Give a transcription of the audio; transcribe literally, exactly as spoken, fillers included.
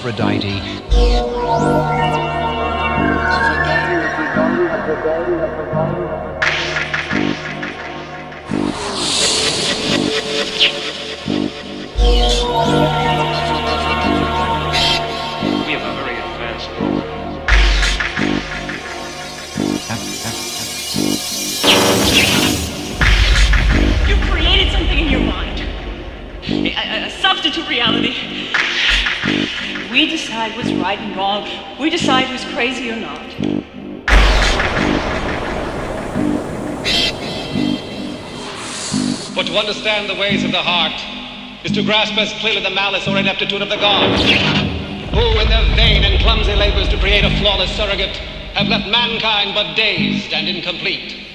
Aphrodite. We have a very advanced program. You created something in your mind. A, a, a substitute reality. We decide what's right and wrong. We decide who's crazy or not. But to understand the ways of the heart is to grasp as clearly the malice or ineptitude of the gods, who, in their vain and clumsy labors to create a flawless surrogate, have left mankind but dazed and incomplete.